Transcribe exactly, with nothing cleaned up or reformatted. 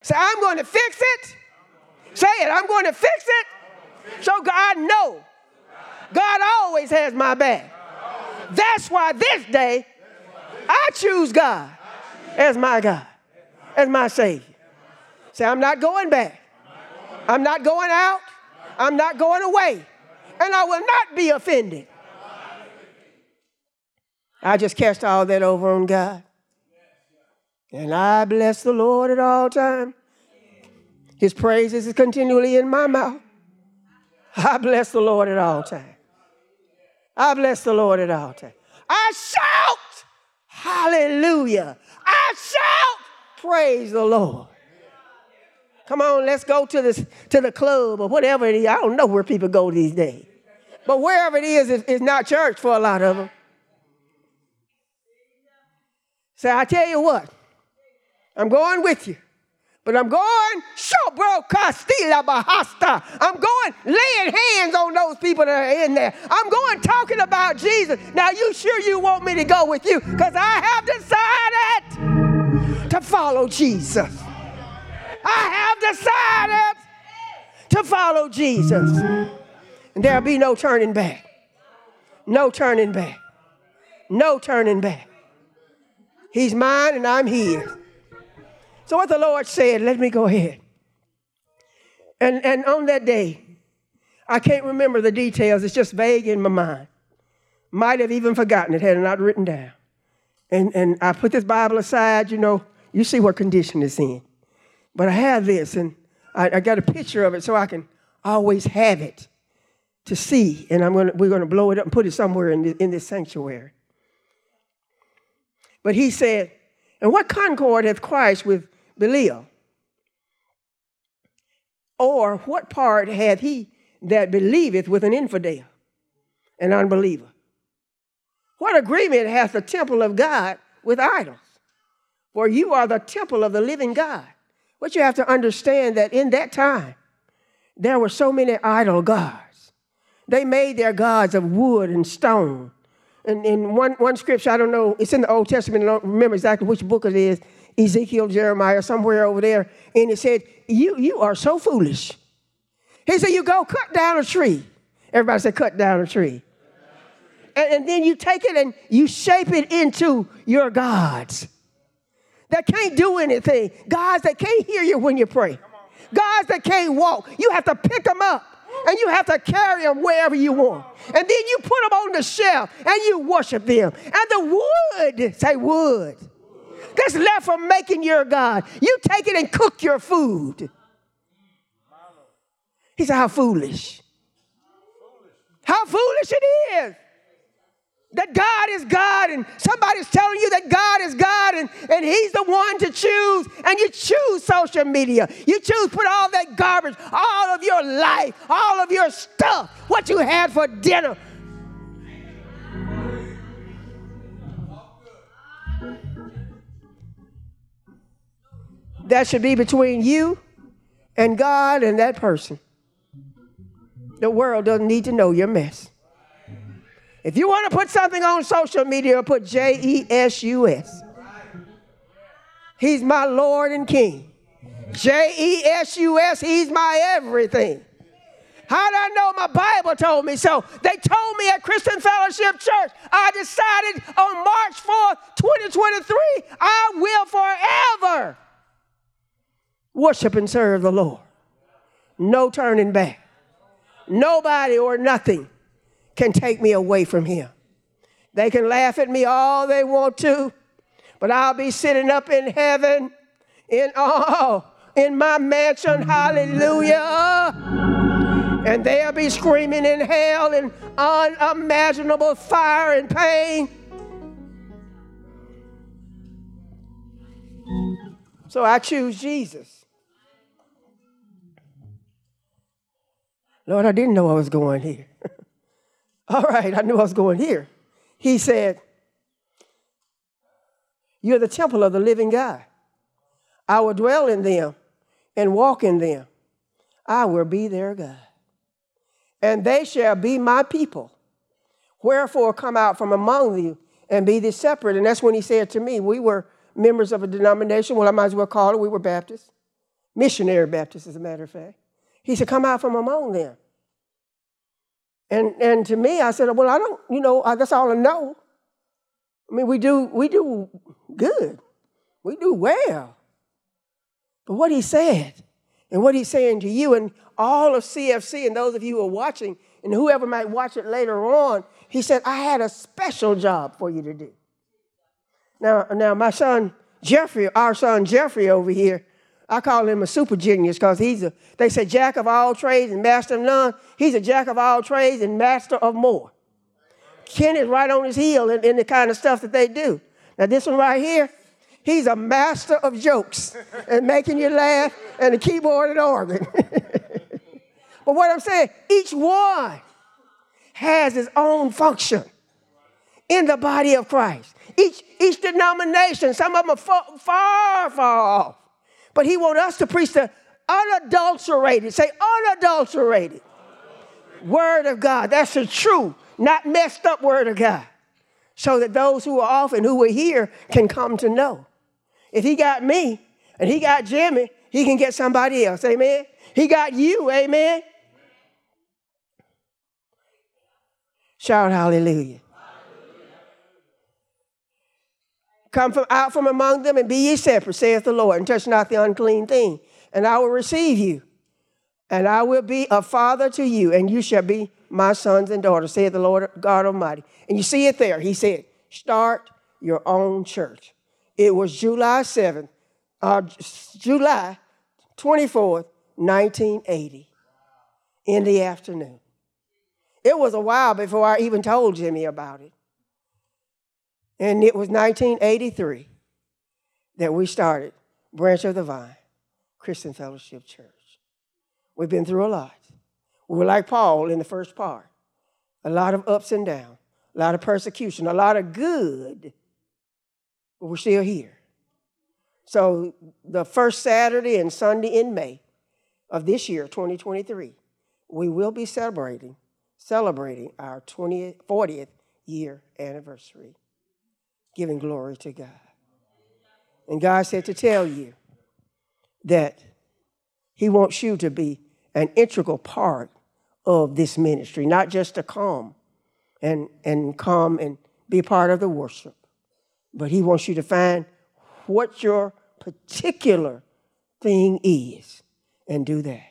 Say, I'm going to fix it. Say it, I'm going to fix it. So God know. God always has my back. That's why this day I choose God as my God, as my Savior. Say, I'm not going back. I'm not going out. I'm not going away. And I will not be offended. I just cast all that over on God. And I bless the Lord at all times. His praises is continually in my mouth. I bless the Lord at all times. I bless the Lord at all times. I shout, hallelujah. I shout, praise the Lord. Come on, let's go to the, to the club or whatever it is. I don't know where people go these days. But wherever it is, it's not church for a lot of them. So I tell you what, I'm going with you. But I'm going, Shobro Castilla Bahasta. I'm going laying hands on those people that are in there. I'm going talking about Jesus. Now, you sure you want me to go with you? Because I have decided to follow Jesus. I have decided to follow Jesus. And there'll be no turning back. No turning back. No turning back. He's mine and I'm his. So what the Lord said, let me go ahead. And, and on that day, I can't remember the details. It's just vague in my mind. Might have even forgotten it had it not written down. And, and I put this Bible aside, you know, you see what condition it's in. But I have this, and I, I got a picture of it so I can always have it to see. And I'm gonna, we're going to blow it up and put it somewhere in, the, in this sanctuary. But he said, and what concord hath Christ with Belial? Or what part hath he that believeth with an infidel, an unbeliever? What agreement hath the temple of God with idols? For you are the temple of the living God. What you have to understand that in that time, there were so many idol gods. They made their gods of wood and stone. And in one, one scripture, I don't know, it's in the Old Testament, I don't remember exactly which book it is, Ezekiel, Jeremiah, somewhere over there. And it said, you, you are so foolish. He said, you go cut down a tree. Everybody said, cut down a tree. And, and then you take it and you shape it into your gods that can't do anything. Gods that can't hear you when you pray. Gods that can't walk. You have to pick them up. And you have to carry them wherever you want. And then you put them on the shelf and you worship them. And the wood, say wood, that's left from making your God. You take it and cook your food. He said, how foolish. How foolish it is. That God is God and somebody's telling you that God is God and, and he's the one to choose, and you choose social media. You choose put all that garbage, all of your life, all of your stuff, what you had for dinner. That should be between you and God and that person. The world doesn't need to know your mess. If you want to put something on social media, put J E S U S. He's my Lord and King. J E S U S, he's my everything. How did I know? My Bible told me so. They told me at Christian Fellowship Church, I decided on March fourth, twenty twenty-three, I will forever worship and serve the Lord. No turning back. Nobody or nothing can take me away from him. They can laugh at me all they want to, but I'll be sitting up in heaven in oh, in my mansion, hallelujah. And they'll be screaming in hell in unimaginable fire and pain. So I choose Jesus. Lord, I didn't know I was going here. All right, I knew I was going here. He said, you're the temple of the living God. I will dwell in them and walk in them. I will be their God. And they shall be my people. Wherefore come out from among you and be thee separate. And that's when he said to me, we were members of a denomination. Well, I might as well call it, we were Baptists. missionary Baptist, as a matter of fact. He said, come out from among them. And and to me, I said, well, I don't, you know, I, that's all I know. I mean, we do, we do good. We do well. But what he said, and what he's saying to you and all of C F C and those of you who are watching, and whoever might watch it later on, he said, I had a special job for you to do. Now, now my son Jeffrey, our son Jeffrey over here, I call him a super genius because he's a, they say jack of all trades and master of none. He's a jack of all trades and master of more. Ken is right on his heel in, in the kind of stuff that they do. Now this one right here, he's a master of jokes and making you laugh and the keyboard and organ. But what I'm saying, each one has his own function in the body of Christ. Each, each denomination, some of them are far, far, far off. But he wants us to preach the unadulterated, say unadulterated, unadulterated word of God. That's the true, not messed up word of God. So that those who are off and who are here can come to know. If he got me and he got Jimmy, he can get somebody else. Amen. He got you. Amen. Shout hallelujah. Come from out from among them and be ye separate, saith the Lord, and touch not the unclean thing. And I will receive you, and I will be a father to you, and you shall be my sons and daughters, saith the Lord God Almighty. And you see it there. He said, start your own church. It was July seventh, uh, July twenty-fourth, nineteen eighty, in the afternoon. It was a while before I even told Jimmy about it. And it was nineteen eighty-three that we started Branch of the Vine Christian Fellowship Church. We've been through a lot. We were like Paul in the first part. A lot of ups and downs, a lot of persecution, a lot of good, but we're still here. So the first Saturday and Sunday in May of this year, twenty twenty-three, we will be celebrating, celebrating our twentieth, fortieth year anniversary. Giving glory to God. And God said to tell you that he wants you to be an integral part of this ministry, not just to come and, and come and be part of the worship, but he wants you to find what your particular thing is and do that.